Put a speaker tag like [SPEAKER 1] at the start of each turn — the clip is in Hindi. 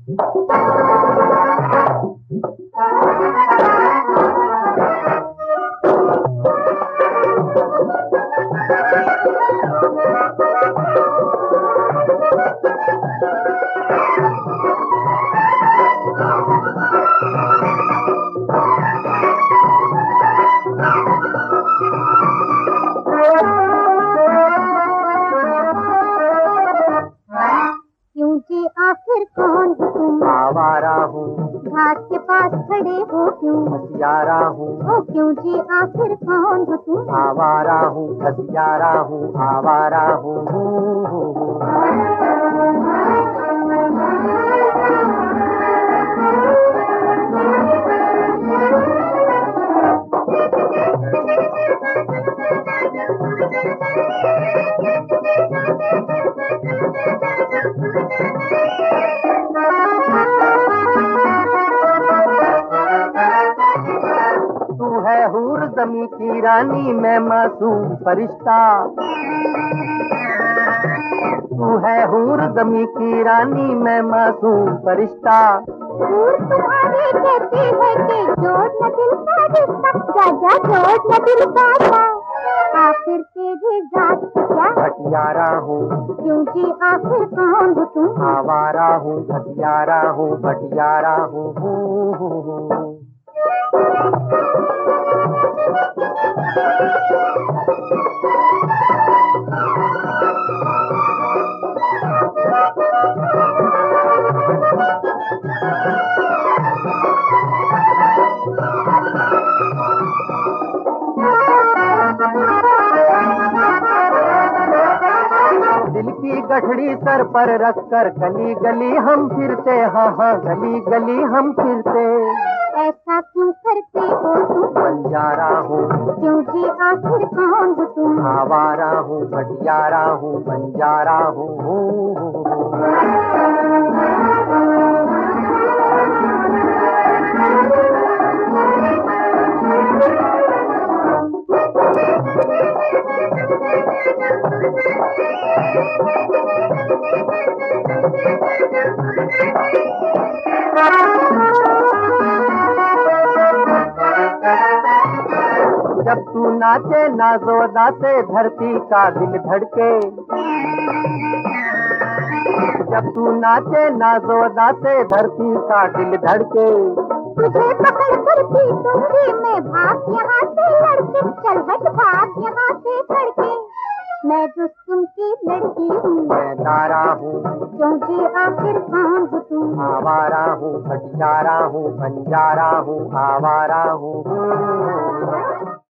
[SPEAKER 1] क्यों जी आखिर कौन हो तुम?
[SPEAKER 2] आवारा हूँ।
[SPEAKER 1] घाट के पास खड़े हो क्यों?
[SPEAKER 2] हथियारा हूँ।
[SPEAKER 1] ओ क्यों जी आखिर कौन हो तुम?
[SPEAKER 2] आवारा हूँ, हथियारा हूँ, आवारा हूँ। तू है हूर ज़मीं की रानी, मैं मासूम फरिश्ता। तू है हूर ज़मीं की रानी, मैं मासूम फरिश्ता।
[SPEAKER 1] हूर तुम्हारी कहती है कि जोड़ न दिल का रिश्ता, जा जोड़ न दिल का था। आखिर तेरी जात क्या?
[SPEAKER 2] हथियारा हूँ।
[SPEAKER 1] क्यों जी आखिर कौन हो तुम?
[SPEAKER 2] आवारा हूँ, हथियारा हूँ, भटियारा हूँ। दिल की गठड़ी सर पर रखकर गली गली हम फिरते, हाँ हाँ गली गली हम फिरते।
[SPEAKER 1] ऐसा क्यों करते हो तुम?
[SPEAKER 2] बंजारा हूँ।
[SPEAKER 1] क्यों जी आखिर कौन हो तुम?
[SPEAKER 2] आवारा हूँ, भटियारा हूँ, बंजारा हूँ। जब तू नाचे नाजोदा से धरती का दिल धड़के। जब तू नाचे नाजोदा से धरती का दिल धड़के।
[SPEAKER 1] तुझे पकड़ कर पीटूंगी मैं, भाग यहाँ से लड़के, चल हट भाग यहाँ से लड़के। मैं रुस्तुम की लड़की हूँ।
[SPEAKER 2] मैं दारा हूँ।
[SPEAKER 1] क्यों जी आखिर कौन हो तुम?
[SPEAKER 2] आवारा हूँ, भटियारा हूँ, बंजारा हूँ, आवारा हूँ।